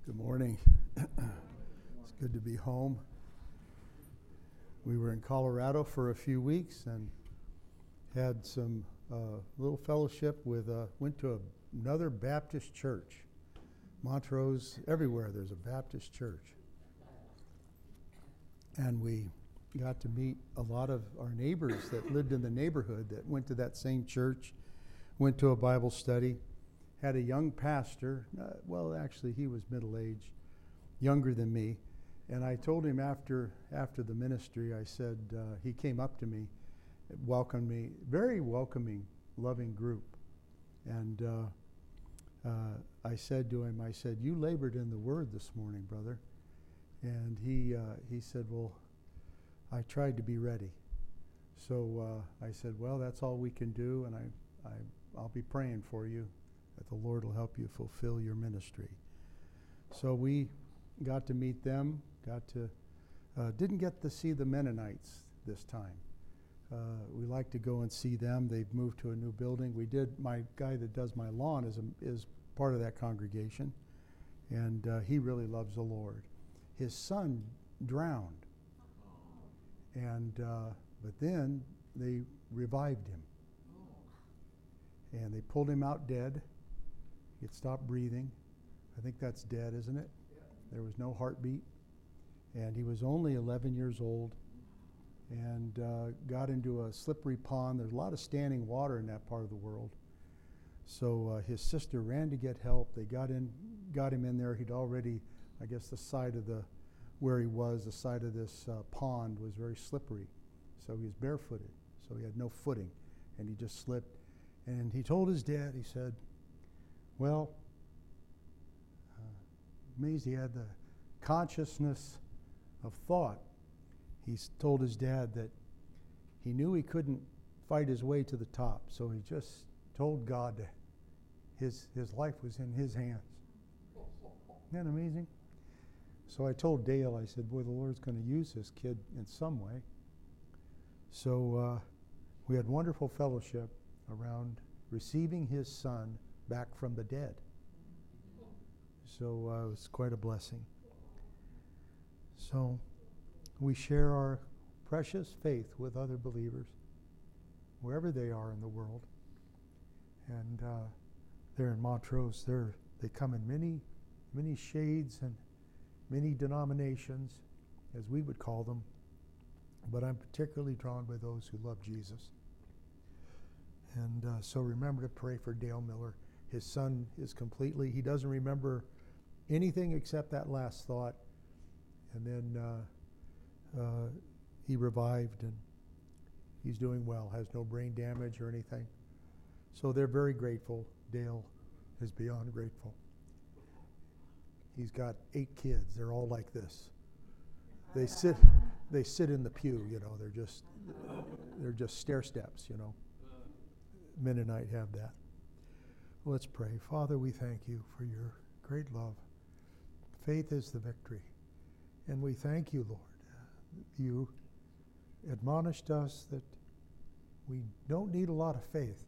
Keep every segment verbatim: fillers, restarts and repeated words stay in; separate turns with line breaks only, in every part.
Good morning. It's good to be home. We were in Colorado for a few weeks and had some uh, little fellowship with, uh, went to a, another Baptist church. Montrose, everywhere there's a Baptist church. And we got to meet a lot of our neighbors that lived in the neighborhood that went to that same church, went to a Bible study. Had a young pastor, uh, well, actually, he was middle-aged, younger than me. And I told him after after the ministry, I said, uh, he came up to me, welcomed me, very welcoming, loving group. And uh, uh, I said to him, I said, you labored in the Word this morning, brother. And he uh, he said, well, I tried to be ready. So uh, I said, well, that's all we can do, and I, I, I'll be praying for you, that the Lord will help you fulfill your ministry. So we got to meet them, got to, uh, didn't get to see the Mennonites this time. Uh, we like to go and see them. They've moved to a new building. We did, my guy that does my lawn is, a, is part of that congregation, and uh, he really loves the Lord. His son drowned, and uh, but then they revived him, and they pulled him out dead. He had stopped breathing. I think that's dead, isn't it? Yeah. There was no heartbeat. And he was only eleven years old and uh, got into a slippery pond. There's a lot of standing water in that part of the world. So uh, his sister ran to get help. They got in, got him in there. He'd already, I guess the side of the, where he was, the side of this uh, pond was very slippery. So he was barefooted. So he had no footing. And he just slipped. And he told his dad, he said, well, uh, amazed he had the consciousness of thought. He told his dad that he knew he couldn't fight his way to the top, so he just told God that his, his life was in his hands. Isn't that amazing? So I told Dale, I said, boy, the Lord's going to use this kid in some way. So uh, we had wonderful fellowship around receiving his son back from the dead. So uh, it was quite a blessing. So we share our precious faith with other believers, wherever they are in the world. And uh, they're in Montrose. They're, they come in many, many shades and many denominations, as we would call them. But I'm particularly drawn by those who love Jesus. And uh, so remember to pray for Dale Miller. His son is completely, he doesn't remember anything except that last thought. And then uh, uh, he revived, and he's doing well, has no brain damage or anything. So they're very grateful. Dale is beyond grateful. He's got eight kids. They're all like this. They sit, they sit in the pew, you know, they're just, they're just stair steps, you know. Mennonite have that. Let's pray. Father, we thank you for your great love. Faith is the victory. And we thank you, Lord. You admonished us that we don't need a lot of faith,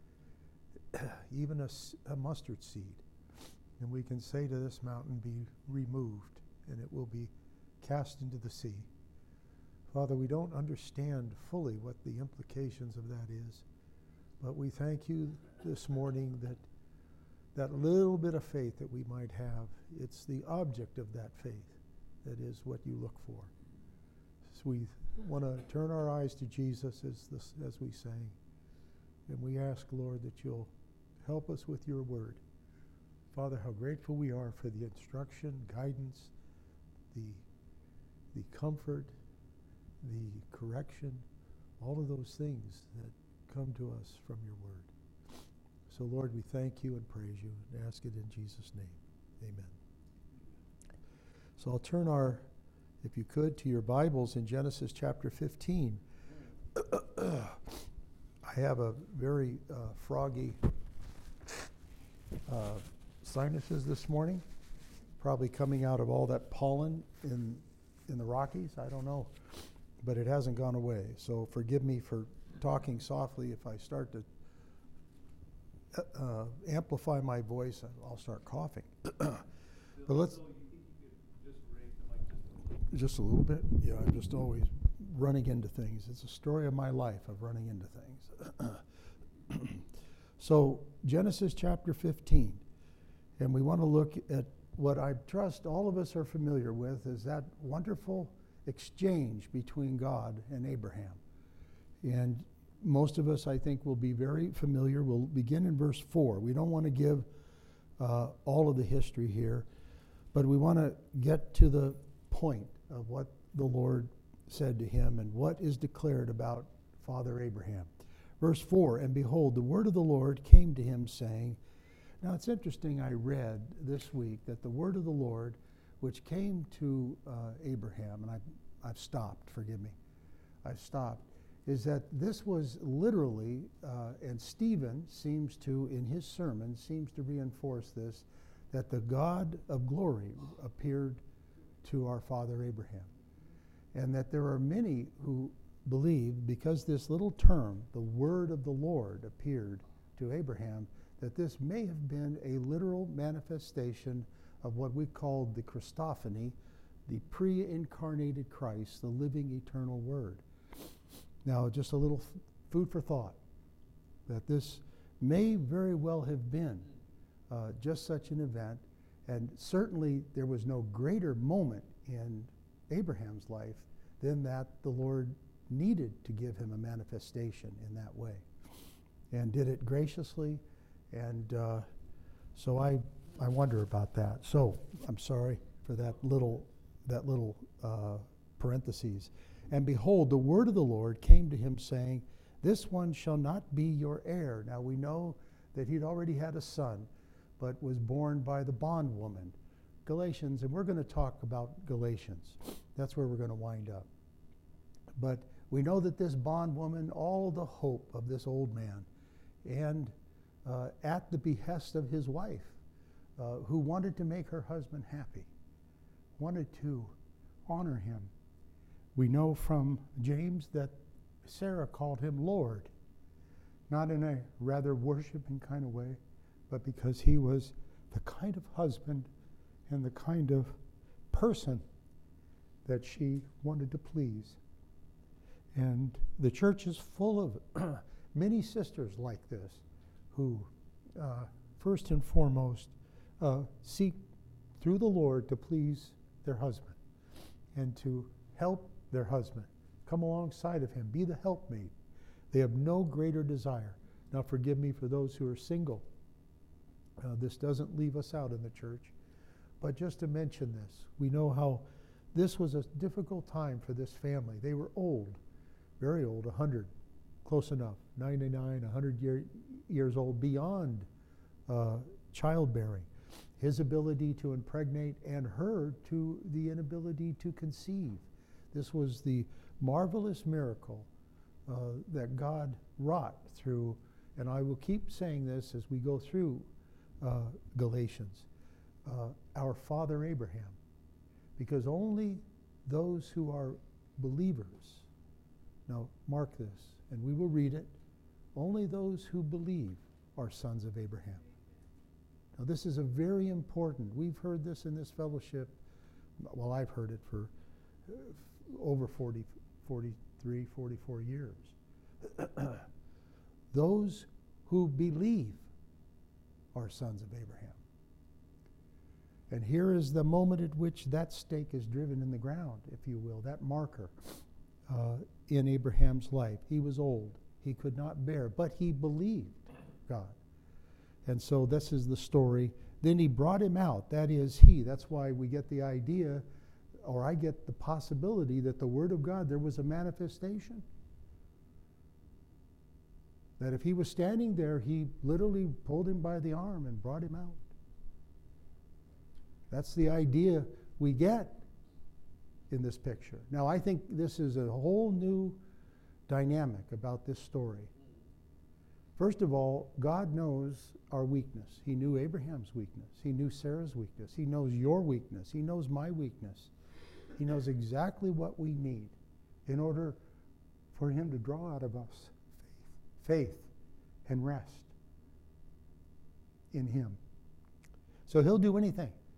even a, a mustard seed. And we can say to this mountain, be removed, and it will be cast into the sea. Father, we don't understand fully what the implications of that is, but we thank you this morning that that little bit of faith that we might have, it's the object of that faith that is what you look for. So we want to turn our eyes to Jesus as, this, as we sang. And we ask, Lord, that you'll help us with your word. Father, how grateful we are for the instruction, guidance, the, the comfort, the correction, all of those things that come to us from your word. So, Lord, we thank you and praise you and ask it in Jesus' name. Amen. So I'll turn our, if you could, to your Bibles in Genesis chapter fifteen. I have a very uh, froggy uh, sinuses this morning, probably coming out of all that pollen in in the Rockies. I don't know, but it hasn't gone away. So forgive me for talking softly. If I start to uh, amplify my voice, I'll start coughing. But let's
So you think you could just raise the mic just a little?
just a little bit. Yeah, I'm just always running into things. It's a story of my life of running into things. So Genesis chapter fifteen, and we want to look at what I trust all of us are familiar with, is that wonderful exchange between God and Abraham. And most of us, I think, will be very familiar. We'll begin in verse four. We don't want to give uh, all of the history here, but we want to get to the point of what the Lord said to him and what is declared about Father Abraham. Verse four, and behold, the word of the Lord came to him, saying, now it's interesting, I read this week that the word of the Lord, which came to uh, Abraham, and I've, I've stopped, forgive me, I've stopped, is that this was literally, uh, and Stephen seems to, in his sermon, seems to reinforce this, that the God of glory appeared to our father Abraham. And that there are many who believe, because this little term, the word of the Lord, appeared to Abraham, that this may have been a literal manifestation of what we called the Christophany, the pre-incarnated Christ, the living eternal Word. Now, just a little f- food for thought, that this may very well have been uh, just such an event, and certainly there was no greater moment in Abraham's life than that the Lord needed to give him a manifestation in that way, and did it graciously. And uh, so I, I wonder about that. So I'm sorry for that little, that little uh, parentheses. And behold, the word of the Lord came to him, saying, this one shall not be your heir. Now we know that he'd already had a son, but was born by the bondwoman. Galatians, and we're going to talk about Galatians. That's where we're going to wind up. But we know that this bondwoman, all the hope of this old man, and Uh, at the behest of his wife, uh, who wanted to make her husband happy, wanted to honor him. We know from James that Sarah called him Lord, not in a rather worshiping kind of way, but because he was the kind of husband and the kind of person that she wanted to please. And the church is full of many sisters like this, who uh, first and foremost uh, seek through the Lord to please their husband and to help their husband, come alongside of him, be the helpmate. They have no greater desire. Now forgive me for those who are single. Uh, this doesn't leave us out in the church, but just to mention this, we know how this was a difficult time for this family. They were old, very old, one hundred, close enough, ninety-nine, one hundred year, years old, beyond uh, childbearing. His ability to impregnate and her to the inability to conceive. This was the marvelous miracle uh, that God wrought through, and I will keep saying this as we go through uh, Galatians, uh, our father Abraham, because only those who are believers, now mark this, and we will read it, only those who believe are sons of Abraham. Now this is a very important, we've heard this in this fellowship, well I've heard it for uh, over forty, forty-three, forty-four years. Those who believe are sons of Abraham. And here is the moment at which that stake is driven in the ground, if you will, that marker uh, in Abraham's life. He was old. He could not bear, but he believed God. And so this is the story. Then he brought him out. That is he. That's why we get the idea, or I get the possibility, that the Word of God, there was a manifestation. That if he was standing there, he literally pulled him by the arm and brought him out. That's the idea we get in this picture. Now, I think this is a whole new dynamic about this story. First of all, God knows our weakness. He knew Abraham's weakness. He knew Sarah's weakness. He knows your weakness. He knows my weakness. He knows exactly what we need in order for him to draw out of us faith, faith and rest in him. So he'll do anything.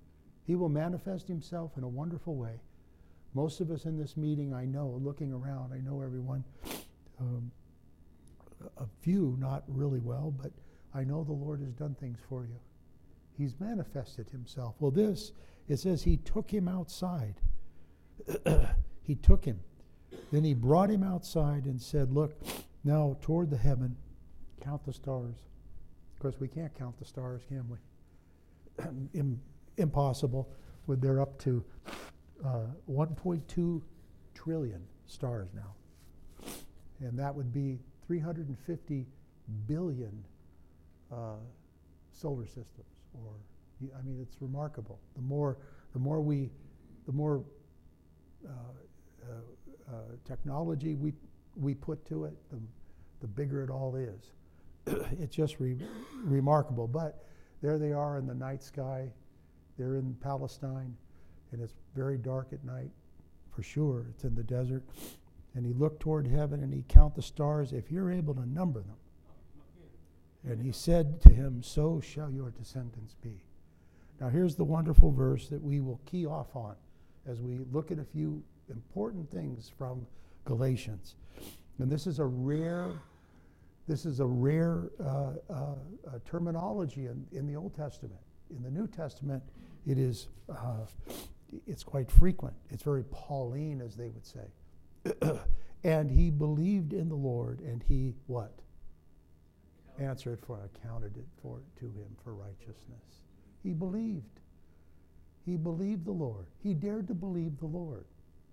He will manifest himself in a wonderful way. Most of us in this meeting, I know, looking around, I know everyone, um, a few not really well, but I know the Lord has done things for you. He's manifested himself. Well, this, it says he took him outside. He took him. Then he brought him outside and said, look, now toward the heaven, count the stars. Of course, we can't count the stars, can we? Im- impossible. When they're up to uh, one point two trillion stars now. And that would be three hundred fifty billion uh, solar systems. Or, I mean, it's remarkable. The more, the more we, the more uh, uh, uh, technology we we put to it, the the bigger it all is. It's just re- remarkable. But there they are in the night sky. They're in Palestine, and it's very dark at night, for sure. It's in the desert. And he looked toward heaven, and he counted the stars, if you're able to number them. And he said to him, so shall your descendants be. Now here's the wonderful verse that we will key off on as we look at a few important things from Galatians. And this is a rare, this is a rare uh, uh, uh, terminology in, in the Old Testament. In the New Testament, it is, uh, it's quite frequent. It's very Pauline, as they would say. And he believed in the Lord, and he what? Answered for, accounted it for to him for righteousness. He believed. He believed the Lord. He dared to believe the Lord.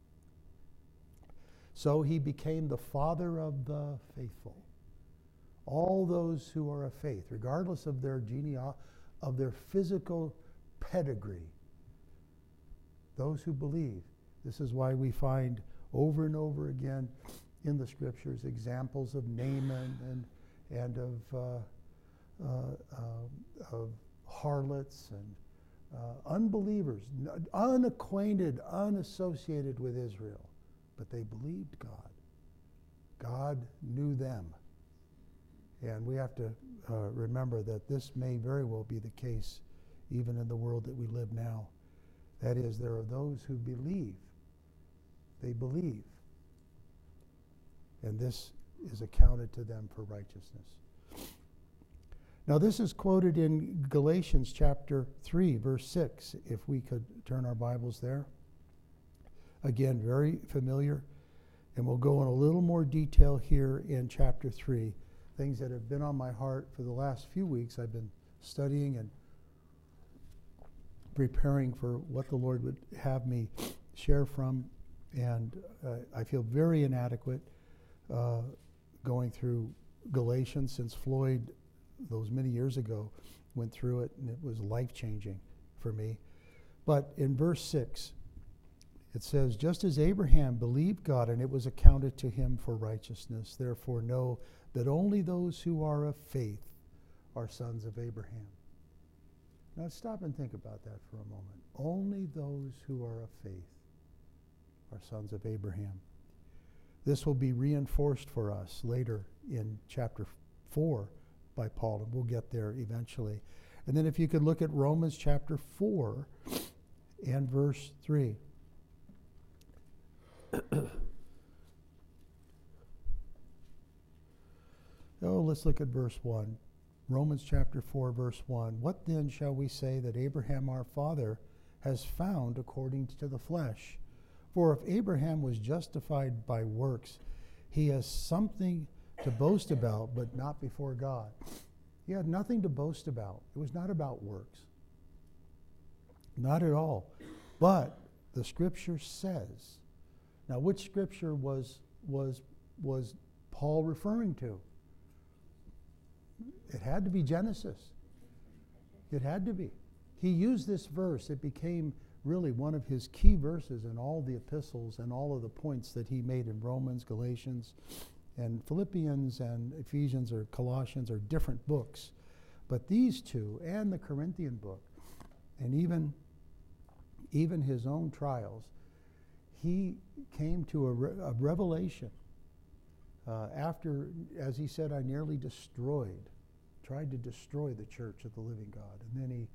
So he became the father of the faithful. All those who are of faith, regardless of their genealogy, of their physical pedigree, those who believe. This is why we find over and over again in the scriptures examples of Naaman and and of uh, uh, uh, of harlots and uh, unbelievers, n- unacquainted, unassociated with Israel, but they believed God. God knew them. And we have to uh, remember that this may very well be the case even in the world that we live now. That is, there are those who believe. They believe. And this is accounted to them for righteousness. Now this is quoted in Galatians chapter three, verse six, if we could turn our Bibles there. Again, very familiar. And we'll go in a little more detail here in chapter three. Things that have been on my heart for the last few weeks. I've been studying and preparing for what the Lord would have me share from. And uh, I feel very inadequate uh, going through Galatians, since Floyd, those many years ago, went through it, and it was life-changing for me. But in verse six, it says, just as Abraham believed God, and it was accounted to him for righteousness, therefore know that only those who are of faith are sons of Abraham. Now stop and think about that for a moment. Only those who are of faith are sons of Abraham. This will be reinforced for us later in chapter four by Paul, and we'll get there eventually. And then if you could look at Romans chapter four and verse three. Oh, let's look at verse one. Romans chapter four, verse one. What then shall we say that Abraham our father has found according to the flesh? For if Abraham was justified by works, he has something to boast about, but not before God. He had nothing to boast about. It was not about works. Not at all. But the scripture says, now which scripture was was was Paul referring to? It had to be Genesis. It had to be. He used this verse. It became really one of his key verses in all the epistles and all of the points that he made in Romans, Galatians, and Philippians and Ephesians or Colossians are different books. But these two and the Corinthian book and even, even his own trials, he came to a, re- a revelation uh, after, as he said, I nearly destroyed, tried to destroy the church of the living God. And then he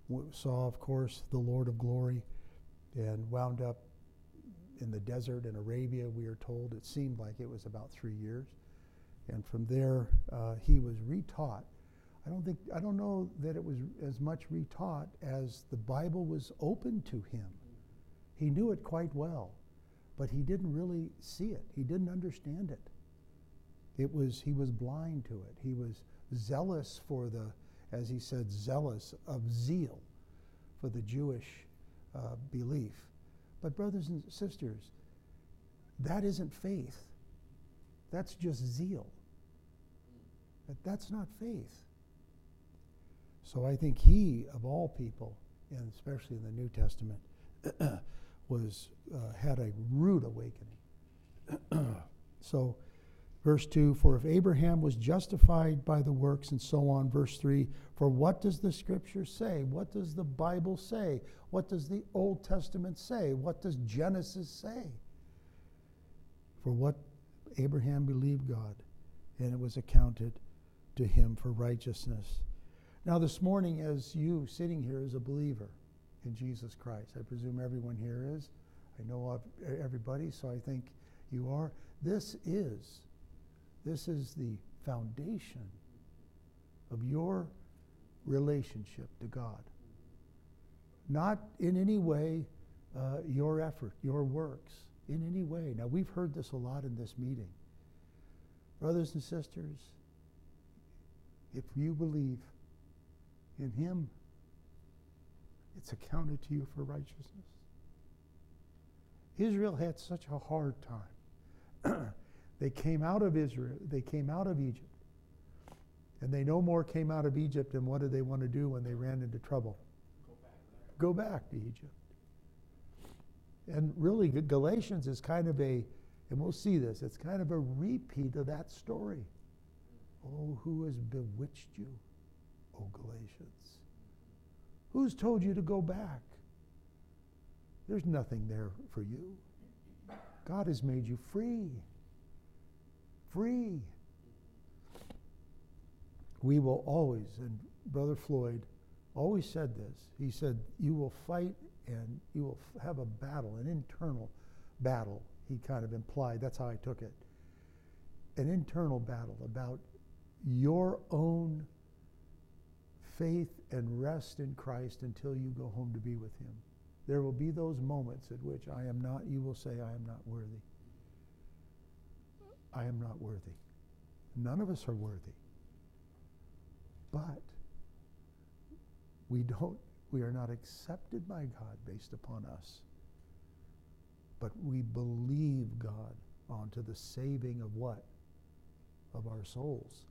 w- saw, of course, the Lord of glory, and wound up in the desert in Arabia, we are told. It seemed like it was about three years. And from there, uh, he was retaught. I don't think, I don't know that it was as much retaught as the Bible was open to him. He knew it quite well, but he didn't really see it. He didn't understand it. It was, he was blind to it. He was zealous for the, as he said, zealous of zeal for the Jewish uh, belief. But brothers and sisters, that isn't faith. That's just zeal. But that's not faith. So I think he, of all people, and especially in the New Testament, was uh, had a rude awakening. So, verse two, for if Abraham was justified by the works, and so on, verse three, for what does the Scripture say? What does the Bible say? What does the Old Testament say? What does Genesis say? For what Abraham believed God, and it was accounted to him for righteousness. Now this morning, as you sitting here as a believer in Jesus Christ, I presume everyone here is. I know of everybody, so I think you are. This is, this is the foundation of your relationship to God. Not in any way uh, your effort, your works, in any way. Now we've heard this a lot in this meeting. Brothers and sisters, if you believe in him, it's accounted to you for righteousness. Israel had such a hard time. They came out of Israel, they came out of Egypt, and they no more came out of Egypt, and what did they want to do when they ran into trouble? Go back, Go back to Egypt. And really, Galatians is kind of a, and we'll see this, it's kind of a repeat of that story. Oh, who has bewitched you, O Galatians? Who's told you to go back? There's nothing there for you. God has made you free. Free. We will always, and Brother Floyd always said this, he said, you will fight and you will f- have a battle, an internal battle, he kind of implied, that's how I took it. An internal battle about your own faith and rest in Christ until you go home to be with him. There will be those moments at which I am not, you will say, I am not worthy. I am not worthy. None of us are worthy. But we don't, we are not accepted by God based upon us. But we believe God onto the saving of what? Of our souls.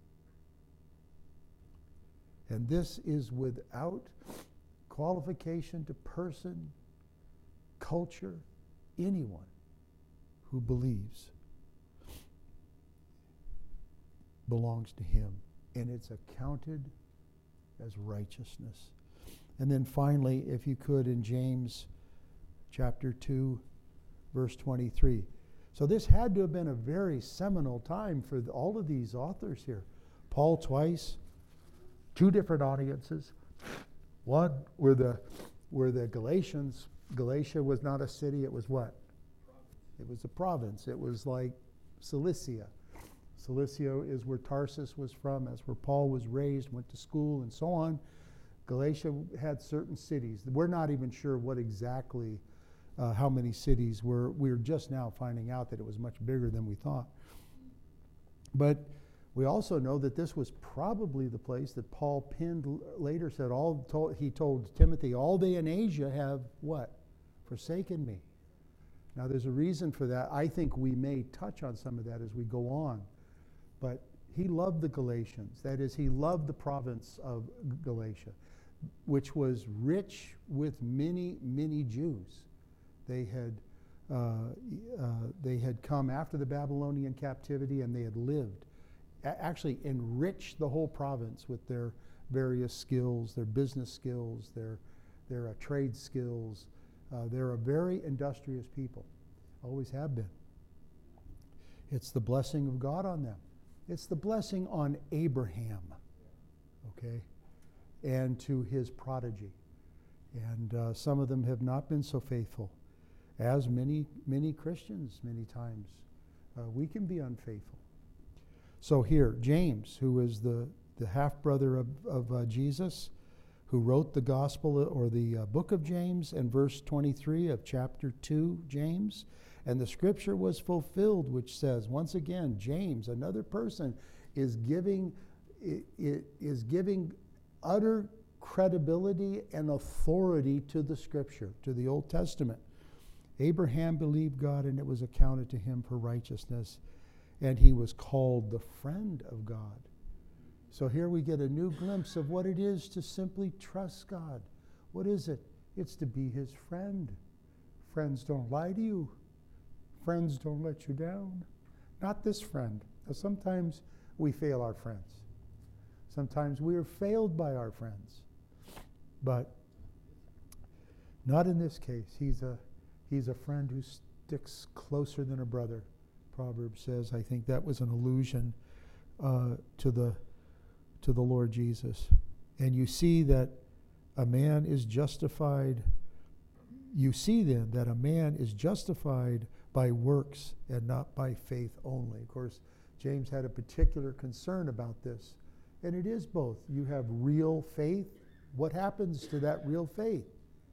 And this is without qualification to person, culture, anyone who believes belongs to him. And it's accounted as righteousness. And then finally, if you could, in James chapter two, verse twenty-three. So this had to have been a very seminal time for all of these authors here. Paul twice, two different audiences. One were the were the Galatians. Galatia was not a city, it was what? It was a province. It was like Cilicia. Cilicia is where Tarsus was from. That's where Paul was raised, went to school, and so on. Galatia had certain cities. We're not even sure what exactly, uh, how many cities were. We're just now finding out that it was much bigger than we thought. But we also know that this was probably the place that Paul penned later, said, all told, he told Timothy, all they in Asia have what? Forsaken me. Now there's a reason for that. I think we may touch on some of that as we go on. But he loved the Galatians. That is, he loved the province of Galatia, which was rich with many, many Jews. They had, uh, uh, they had come after the Babylonian captivity, and they had lived, a- actually enriched the whole province with their various skills, their business skills, their, their uh, trade skills. Uh, they're a very industrious people, always have been. It's the blessing of God on them. It's the blessing on Abraham, okay? and to his prodigy. And uh, some of them have not been so faithful, as many, many Christians many times. Uh, we can be unfaithful. So here, James, who is the, the half-brother of, of uh, Jesus, who wrote the gospel or the uh, book of James, and verse twenty-three of chapter two, James, and the scripture was fulfilled, which says, once again, James, another person, is giving, it, it is giving utter credibility and authority to the scripture, to the Old Testament. Abraham believed God, and it was accounted to him for righteousness, and he was called the friend of God. So here we get a new glimpse of what it is to simply trust God. What is it? It's to be his friend. Friends don't lie to you. Friends don't let you down. Not this friend. Now, sometimes we fail our friends. Sometimes we are failed by our friends. But not in this case. He's a, he's a friend who sticks closer than a brother. Proverbs says, I think that was an allusion uh, to the to the Lord Jesus. And you see that a man is justified. You see then that a man is justified by works and not by faith only. Of course, James had a particular concern about this. And it is both. You have real faith. What happens to that real faith?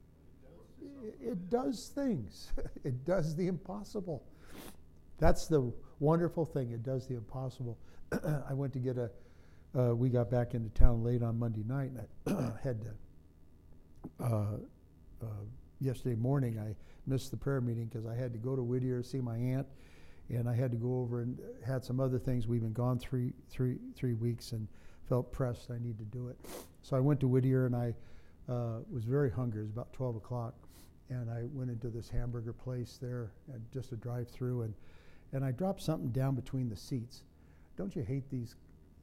It, it does things. It does the impossible. That's the wonderful thing. It does the impossible. I went to get a, uh, we got back into town late on Monday night, and I had to, uh, uh, yesterday morning I missed the prayer meeting because I had to go to Whittier to see my aunt, and I had to go over and had some other things. We've been gone three, three, three weeks and felt pressed I need to do it. So I went to Whittier, and I uh, was very hungry. It was about twelve o'clock, and I went into this hamburger place there, and just a drive-through, and and I dropped something down between the seats. Don't you hate these?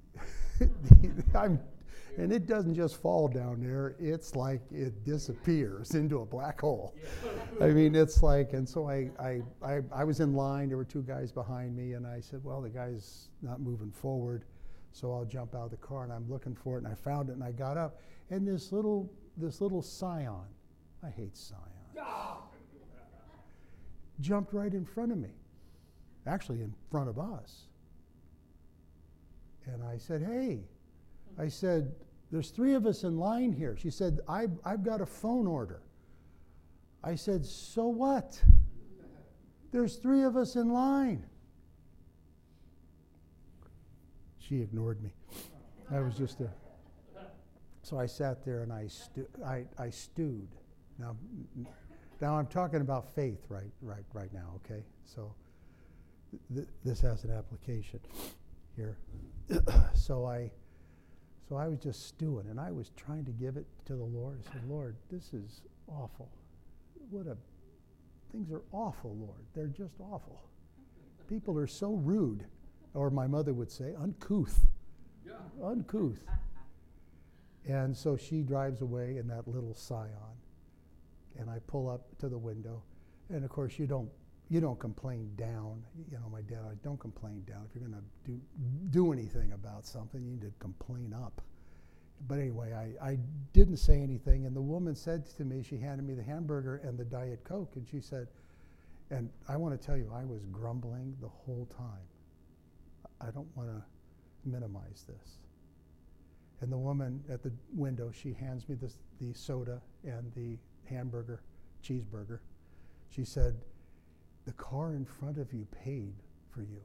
I'm, and it doesn't just fall down there. It's like it disappears into a black hole. I mean, it's like, and so I, I, I, I was in line. There were two guys behind me, and I said, well, the guy's not moving forward, so I'll jump out of the car, and I'm looking for it, and I found it, and I got up, and this little, this little Scion, I hate Scions, jumped right in front of me. Actually in front of us. And I said, hey, I said, there's three of us in line here. She said, I've, I've got a phone order. I said, so what? There's three of us in line. She ignored me. I was just a, so I sat there and I, stu- I, I stewed. Now, now I'm talking about faith right, right, right now, okay? So. Th- this has an application here. so I so I was just stewing, and I was trying to give it to the Lord. I said, Lord, this is awful. What a things are awful, Lord. They're just awful. People are so rude, or my mother would say, uncouth. Yeah. Uncouth. And so she drives away in that little Scion, and I pull up to the window, and of course you don't You don't complain down. You know, my dad, I don't complain down. If you're going to do do anything about something, you need to complain up. But anyway, I, I didn't say anything, and the woman said to me, she handed me the hamburger and the Diet Coke, and she said, and I want to tell you, I was grumbling the whole time. I don't want to minimize this. And the woman at the window, she hands me this, the soda and the hamburger, cheeseburger. She said, the car in front of you paid for you.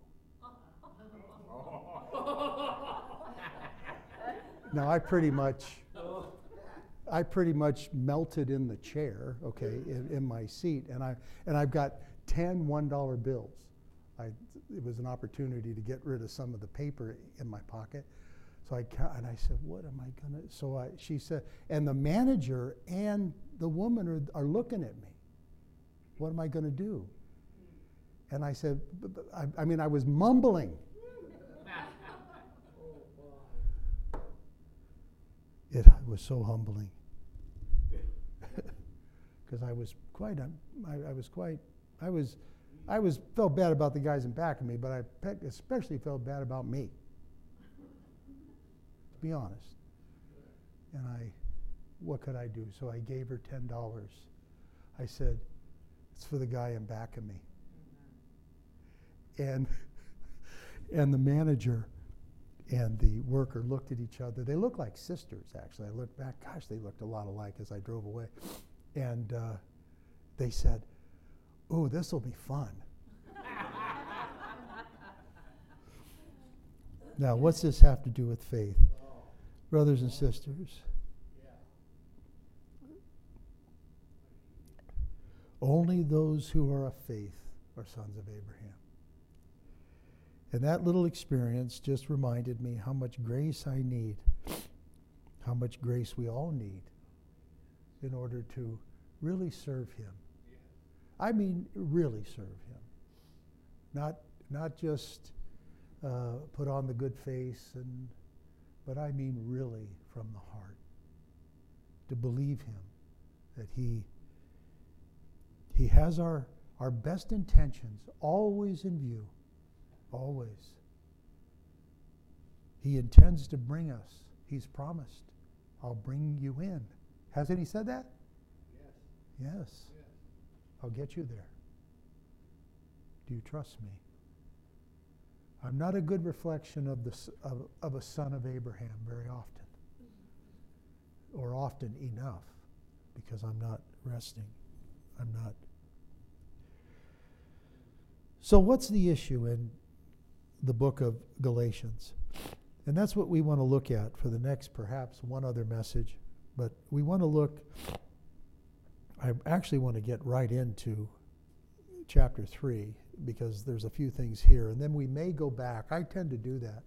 Now I pretty much, I pretty much melted in the chair, okay, in, in my seat, and I and I've got ten one dollar bills. I it was an opportunity to get rid of some of the paper in my pocket, so I and I said, what am I gonna? So I she said, and the manager and the woman are are looking at me. What am I gonna do? And I said, I, I mean, I was mumbling. It was so humbling. Because I was quite, I, I was quite, I was, I was, felt bad about the guys in back of me, but I pe- especially felt bad about me. To be honest. And I, what could I do? So I gave her ten dollars. I said, it's for the guy in back of me. Mm-hmm. And, and the manager and the worker looked at each other. They looked like sisters, actually. I looked back, gosh, they looked a lot alike as I drove away. And uh, they said, oh, this will be fun. Now, what's this have to do with faith? Brothers and sisters, only those who are of faith are sons of Abraham. And that little experience just reminded me how much grace I need, how much grace we all need in order to really serve him. I mean, really serve him. Not, not just uh, put on the good face, and, but I mean really from the heart. To believe him, that he, he has our, our best intentions always in view. Always. He intends to bring us. He's promised, I'll bring you in. Hasn't he said that?
Yes.
Yes.
Yes.
I'll get you there. Do you trust me? I'm not a good reflection of, the, of, of a son of Abraham very often. Or often enough, because I'm not resting. I'm not. So what's the issue in the book of Galatians? And that's what we want to look at for the next, perhaps, one other message. But we want to look, I actually want to get right into chapter three, because there's a few things here. And then we may go back. I tend to do that.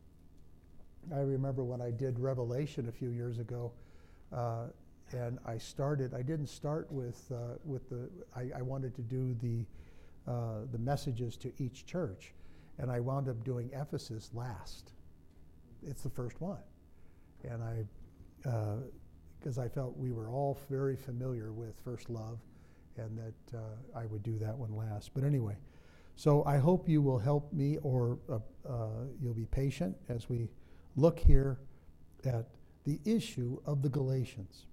I remember when I did Revelation a few years ago, uh, and I started, I didn't start with, uh, with the, I, I wanted to do the, uh, the messages to each church. And I wound up doing Ephesus last. It's the first one. And I, because uh, I felt we were all very familiar with first love, and that uh, I would do that one last. But anyway, so I hope you will help me, or uh, uh, you'll be patient as we look here at the issue of the Galatians.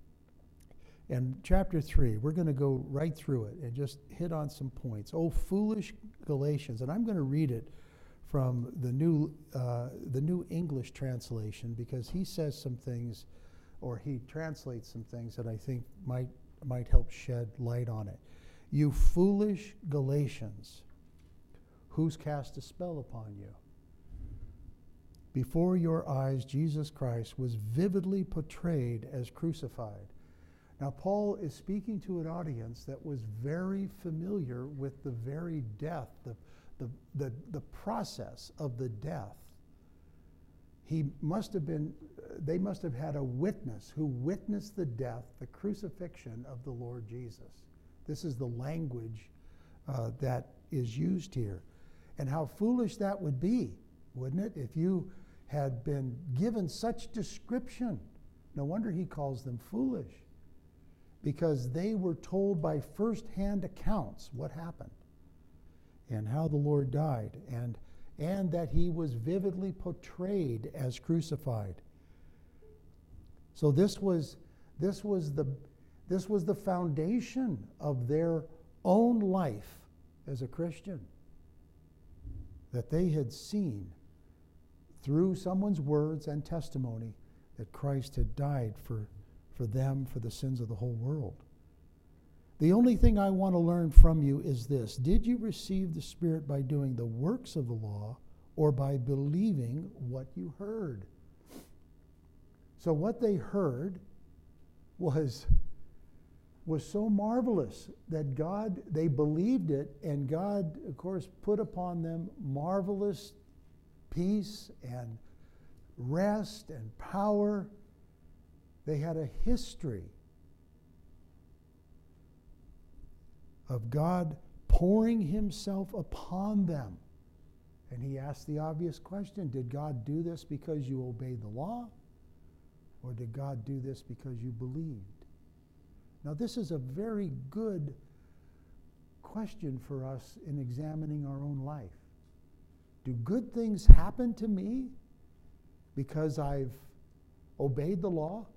And chapter three, we're going to go right through it and just hit on some points. Oh, foolish Galatians. And I'm going to read it from the new, uh, the New English translation, because he says some things, or he translates some things that I think might, might help shed light on it. You foolish Galatians, who's cast a spell upon you? Before your eyes, Jesus Christ was vividly portrayed as crucified. Now, Paul is speaking to an audience that was very familiar with the very death, the, the, the, the process of the death. He must have been, they must have had a witness who witnessed the death, the crucifixion of the Lord Jesus. This is the language uh, that is used here. And how foolish that would be, wouldn't it, if you had been given such description? No wonder he calls them foolish, because they were told by first-hand accounts what happened and how the Lord died, and, and that he was vividly portrayed as crucified. So this was, this was the, this was the foundation of their own life as a Christian, that they had seen through someone's words and testimony that Christ had died for for them, for the sins of the whole world. The only thing I want to learn from you is this: did you receive the Spirit by doing the works of the law, or by believing what you heard? So what they heard was, was so marvelous that God, they believed it, and God, of course, put upon them marvelous peace and rest and power. They had a history of God pouring himself upon them. And he asked the obvious question: did God do this because you obeyed the law? Or did God do this because you believed? Now, this is a very good question for us in examining our own life. Do good things happen to me because I've obeyed the law?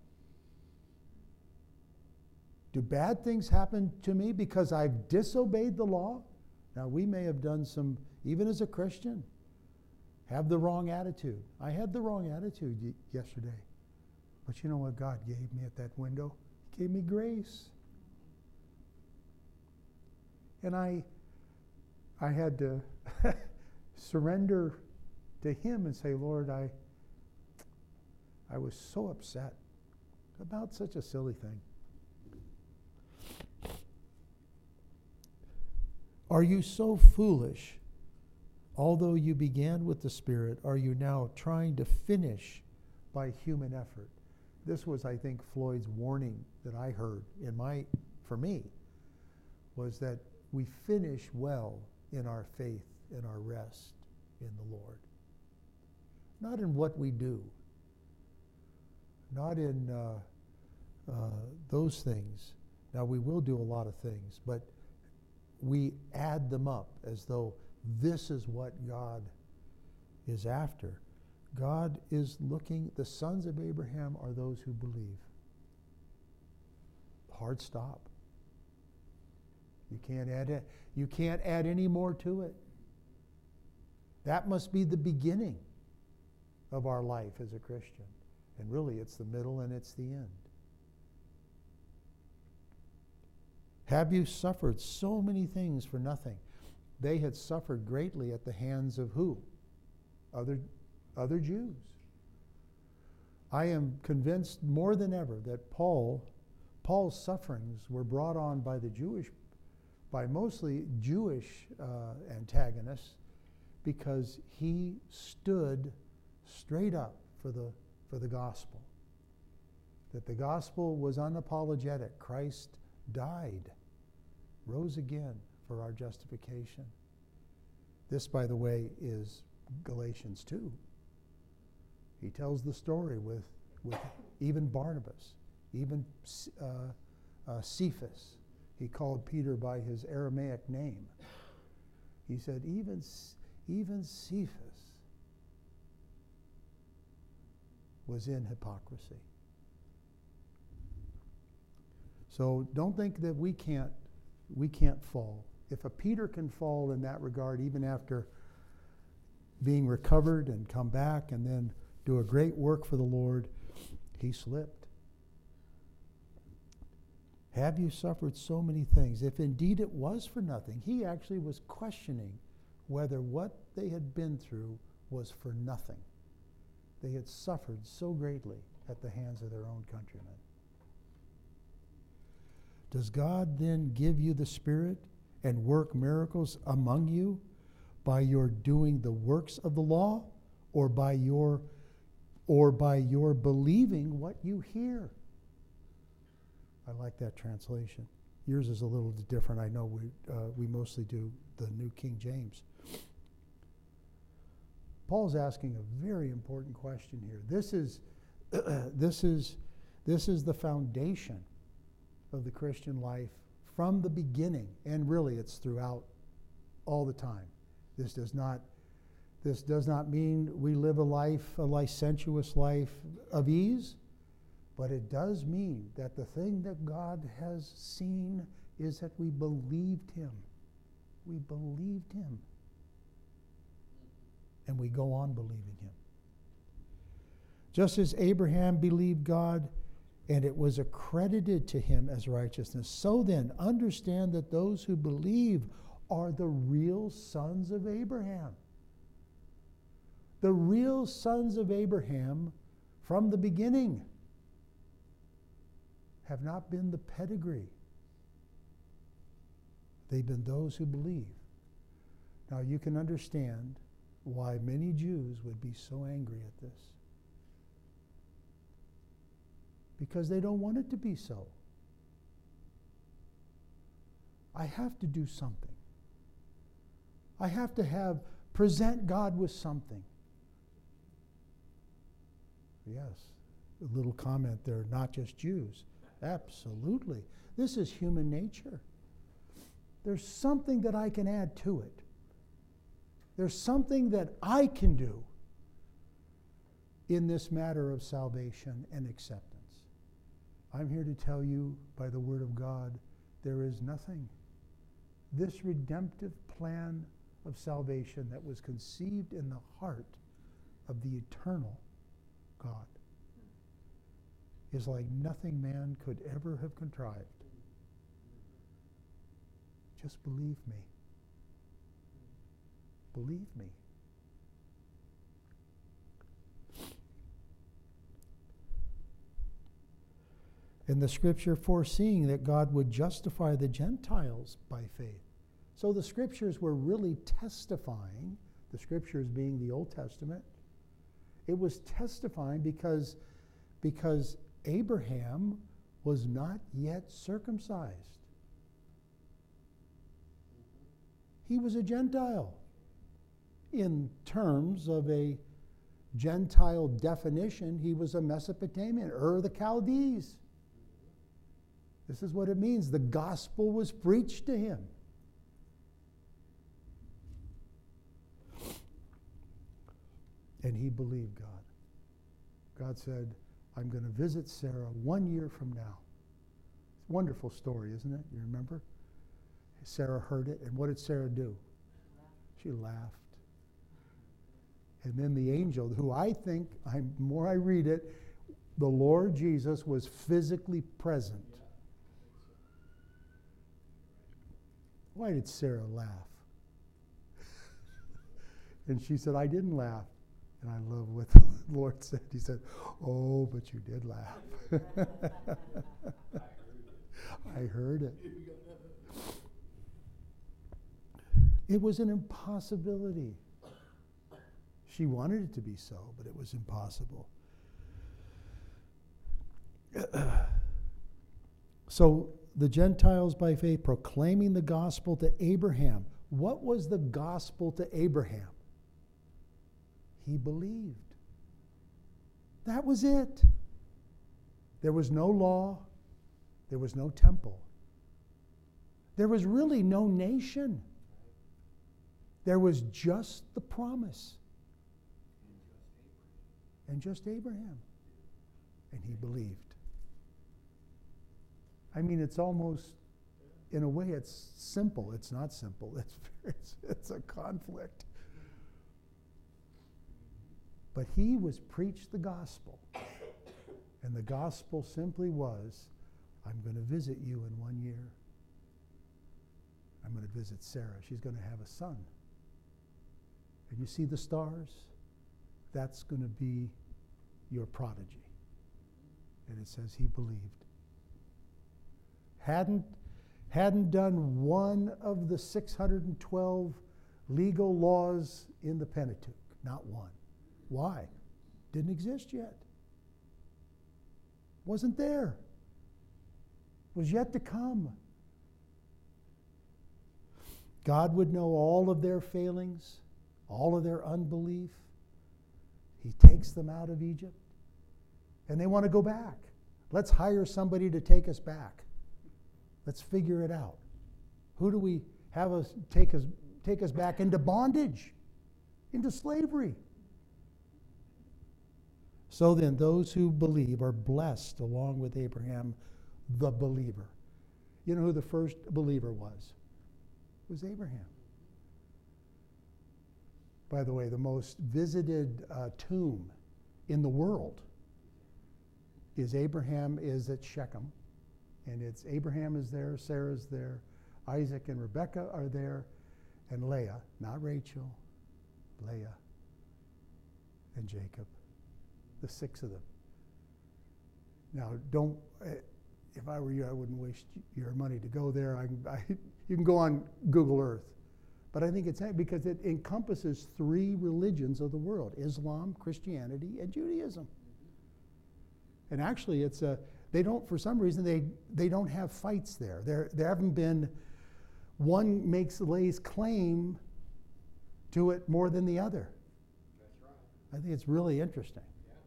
Do bad things happen to me because I've disobeyed the law? Now, we may have done some, even as a Christian, have the wrong attitude. I had the wrong attitude y- yesterday. But you know what God gave me at that window? He gave me grace. And I, I had to surrender to Him and say, Lord, I, I was so upset about such a silly thing. Are you so foolish? Although you began with the Spirit, are you now trying to finish by human effort? This was, I think, Floyd's warning that I heard in my, for me, was that we finish well in our faith and our rest in the Lord. Not in what we do, not in uh, uh, those things. Now, we will do a lot of things, but we add them up as though this is what God is after. God is looking, the sons of Abraham are those who believe. Hard stop. You can't add it. You can't add any more to it. That must be the beginning of our life as a Christian. And really, it's the middle and it's the end. Have you suffered so many things for nothing? They had suffered greatly at the hands of who? Other, other Jews. I am convinced more than ever that Paul, Paul's sufferings were brought on by the Jewish, by mostly Jewish uh, antagonists, because he stood straight up for the for the gospel. That the gospel was unapologetic. Christ died, rose again for our justification. This, by the way, is Galatians two. He tells the story with, with even Barnabas, even uh, uh, Cephas. He called Peter by his Aramaic name. He said, even, even Cephas was in hypocrisy. So don't think that we can't we can't fall. If a Peter can fall in that regard, even after being recovered and come back and then do a great work for the Lord, he slipped. Have you suffered so many things? If indeed it was for nothing, he actually was questioning whether what they had been through was for nothing. They had suffered so greatly at the hands of their own countrymen. Does God then give you the Spirit and work miracles among you by your doing the works of the law, or by your or by your believing what you hear? I like that translation. Yours is a little different. I know we uh, we mostly do the New King James. Paul's asking a very important question here. This is this is this is the foundation of the Christian life from the beginning, and really it's throughout all the time. This does not this does not mean we live a life, a licentious life of ease, but it does mean that the thing that God has seen is that we believed him. We believed him. And we go on believing him. Just as Abraham believed God, and it was accredited to him as righteousness, so then understand that those who believe are the real sons of Abraham. The real sons of Abraham from the beginning have not been the pedigree. They've been those who believe. Now you can understand why many Jews would be so angry at this. Because they don't want it to be so. I have to do something. I have to have, present God with something. Yes, a little comment there, not just Jews. Absolutely. This is human nature. There's something that I can add to it. There's something that I can do in this matter of salvation and acceptance. I'm here to tell you by the word of God, there is nothing. This redemptive plan of salvation that was conceived in the heart of the eternal God is like nothing man could ever have contrived. Just believe me. Believe me. In the scripture foreseeing that God would justify the Gentiles by faith. So the scriptures were really testifying, the scriptures being the Old Testament, it was testifying because, because Abraham was not yet circumcised. He was a Gentile. In terms of a Gentile definition, he was a Mesopotamian, Ur of the Chaldees. This is what it means. The gospel was preached to him. And he believed God. God said, I'm going to visit Sarah one year from now. It's a wonderful story, isn't it? You remember? Sarah heard it, and what did Sarah do? She laughed. And then the angel, who I think, I, the more I read it, the Lord Jesus was physically present. Why did Sarah laugh? And she said, I didn't laugh. And I love what the Lord said. He said, oh, but you did laugh. I heard it. It was an impossibility. She wanted it to be so, but it was impossible. So the Gentiles by faith proclaiming the gospel to Abraham. What was the gospel to Abraham? He believed. That was it. There was no law. There was no temple. There was really no nation. There was just the promise. And just Abraham. And he believed. I mean, it's almost, in a way, it's simple. It's not simple. It's, it's, it's a conflict. But he was preached the gospel. And the gospel simply was, I'm going to visit you in one year. I'm going to visit Sarah. She's going to have a son. And you see the stars? That's going to be your prodigy. And it says he believed. Hadn't, hadn't done one of the six hundred twelve legal laws in the Pentateuch. Not one. Why? Didn't exist yet. Wasn't there. Was yet to come. God would know all of their failings, all of their unbelief. He takes them out of Egypt, and they want to go back. Let's hire somebody to take us back. Let's figure it out. Who do we have us take us take us back into bondage, into slavery? So then, those who believe are blessed along with Abraham, the believer. You know who the first believer was? It was Abraham. By the way, the most visited uh, tomb in the world is Abraham is at Shechem. And it's Abraham is there, Sarah's there, Isaac and Rebekah are there, and Leah, not Rachel, Leah and Jacob. The six of them. Now, don't, uh, if I were you, I wouldn't waste your money to go there. I, I, you can go on Google Earth. But I think it's because it encompasses three religions of the world, Islam, Christianity, and Judaism. And actually, it's a, they don't, for some reason, they, they don't have fights there. There, there haven't been, one makes, lays claim to it more than the other.
That's right.
I think it's really interesting.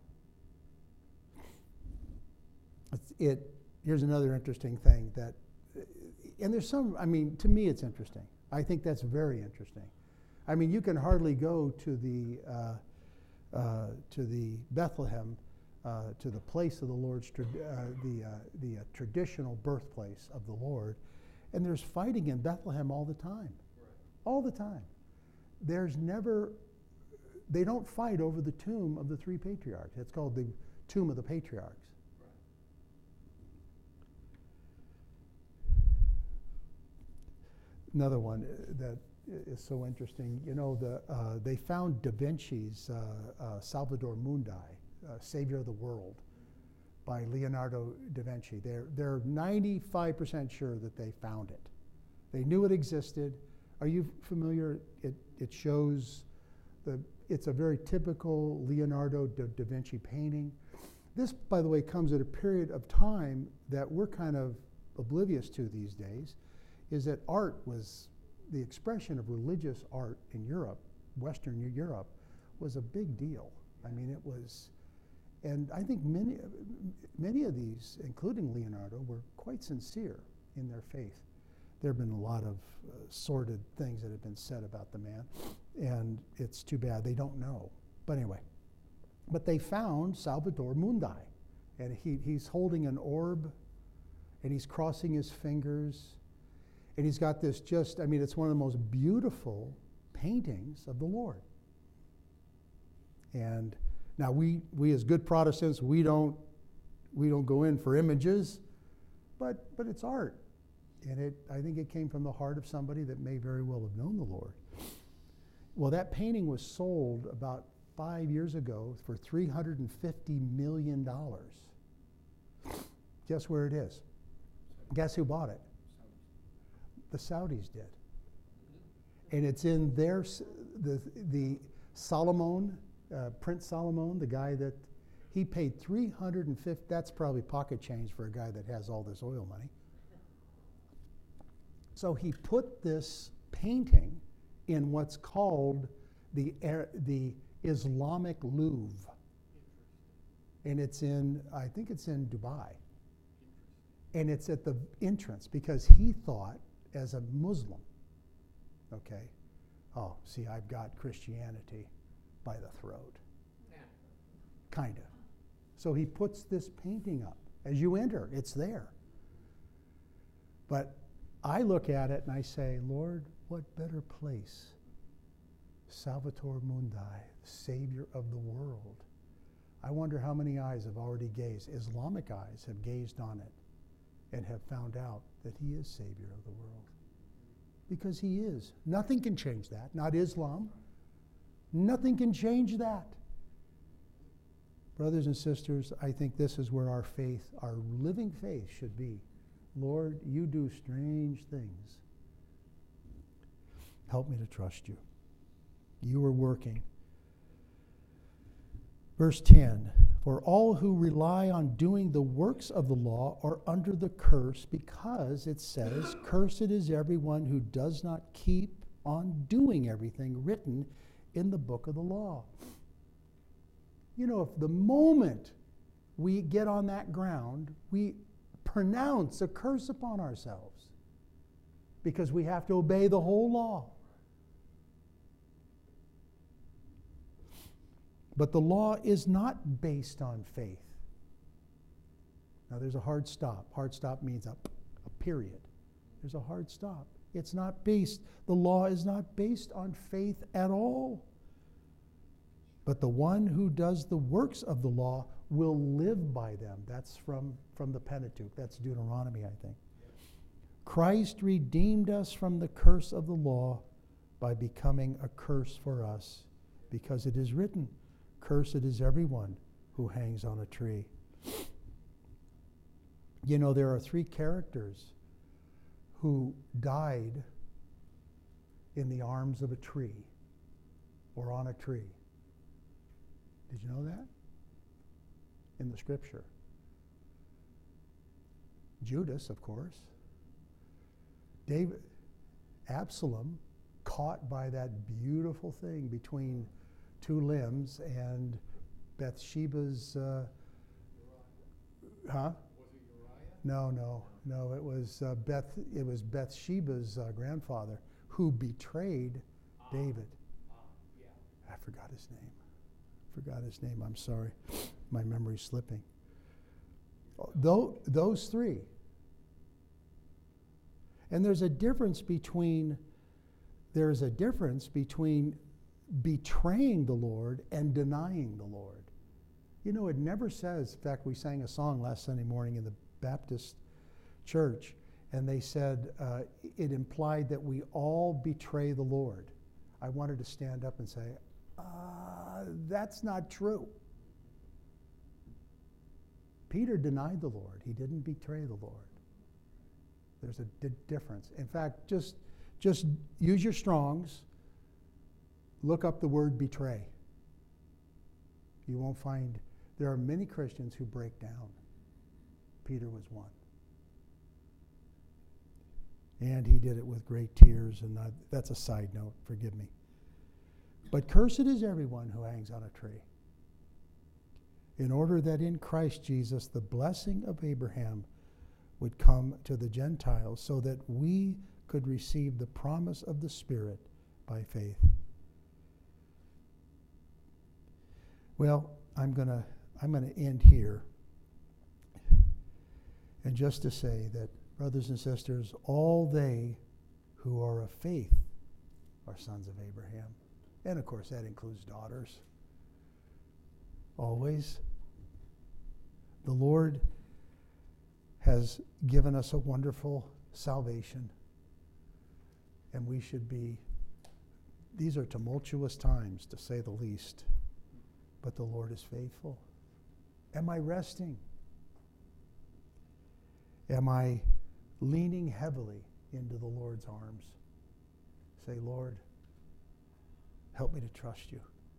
It's, it, here's another interesting thing that, and there's some, I mean, to me it's interesting. I think that's very interesting. I mean, you can hardly go to the, uh, uh, to the Bethlehem, uh, to the place of the Lord's, tra- uh, the, uh, the uh, traditional birthplace of the Lord. And there's fighting in Bethlehem all the time.
Right.
All the time. There's never, they don't fight over the tomb of the three patriarchs. It's called the tomb of the patriarchs.
Right.
Another one uh, that is so interesting, you know, the, uh, they found Da Vinci's uh, uh, Salvator Mundi, uh, Savior of the World, by Leonardo da Vinci. They're, they're ninety-five percent sure that they found it. They knew it existed. Are you familiar? It, it shows, the, it's a very typical Leonardo da, da Vinci painting. This, by the way, comes at a period of time that we're kind of oblivious to these days, is that art was, the expression of religious art in Europe, Western Europe, was a big deal. I mean, it was, and I think many, many of these, including Leonardo, were quite sincere in their faith. There have been a lot of uh, sordid things that have been said about the man, and it's too bad they don't know. But anyway, but they found Salvator Mundi, and he, he's holding an orb, and he's crossing his fingers, and he's got this just, I mean, it's one of the most beautiful paintings of the Lord. And now we, we as good Protestants, we don't, we don't go in for images, but, but it's art. And it, I think it came from the heart of somebody that may very well have known the Lord. Well, that painting was sold about five years ago for three hundred fifty million dollars. Guess where it is? Guess who bought it? The Saudis did. And it's in their, the, the Solomon, uh, Prince Solomon, the guy that, he paid three hundred fifty, that's probably pocket change for a guy that has all this oil money. So he put this painting in what's called the, the Islamic Louvre. And it's in, I think it's in Dubai. And it's at the entrance because he thought, as a Muslim, okay, oh, see, I've got Christianity by the throat. Yeah. Kind of. So he puts this painting up. As you enter, it's there. But I look at it and I say, Lord, what better place? Salvator Mundi, Savior of the world. I wonder how many eyes have already gazed, Islamic eyes have gazed on it and have found out that he is Savior of the world. Because he is. Nothing can change that. Not Islam. Nothing can change that. Brothers and sisters, I think this is where our faith, our living faith should be. Lord, you do strange things. Help me to trust you. You are working. Verse ten, for all who rely on doing the works of the law are under the curse, because it says, cursed is everyone who does not keep on doing everything written in the book of the law. You know, if the moment we get on that ground, we pronounce a curse upon ourselves because we have to obey the whole law. But the law is not based on faith. Now there's a hard stop. Hard stop means a, a period. There's a hard stop. It's not based, the law is not based on faith at all. But the one who does the works of the law will live by them. That's from, from the Pentateuch. That's Deuteronomy, I think. Christ redeemed us from the curse of the law by becoming a curse for us, because it is written, cursed is everyone who hangs on a tree. You know, there are three characters who died in the arms of a tree or on a tree. Did you know that? In the scripture. Judas, of course. David, Absalom, caught by that beautiful thing between two limbs, and Bathsheba's, uh, huh?
Was it Uriah?
No, no, no. It was uh, Beth. It was Bathsheba's uh, grandfather who betrayed
Ah.
David.
Ah, yeah.
I forgot his name. forgot his name. I'm sorry. My memory's slipping. Tho- those three. And there's a difference between there's a difference between betraying the Lord and denying the Lord. You know, it never says, in fact, we sang a song last Sunday morning in the Baptist church, and they said uh, it implied that we all betray the Lord. I wanted to stand up and say, uh, that's not true. Peter denied the Lord. He didn't betray the Lord. There's a di- difference. In fact, just, just use your Strongs. Look up the word betray. You won't find, there are many Christians who break down. Peter was one. And he did it with great tears, and I, that's a side note, forgive me. But cursed is everyone who hangs on a tree, in order that in Christ Jesus the blessing of Abraham would come to the Gentiles, so that we could receive the promise of the Spirit by faith. Well, I'm gonna I'm gonna end here, and just to say that, brothers and sisters, all they who are of faith are sons of Abraham. And of course, that includes daughters. Always. The Lord has given us a wonderful salvation. And we should be, these are tumultuous times, to say the least. But the Lord is faithful. Am I resting? Am I leaning heavily into the Lord's arms? Say, Lord, help me to trust you.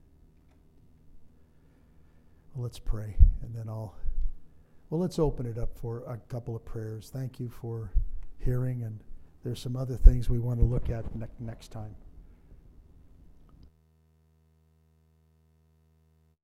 Well, let's pray, and then I'll, well, let's open it up for a couple of prayers. Thank you for hearing, and there's some other things we want to look at ne- next time.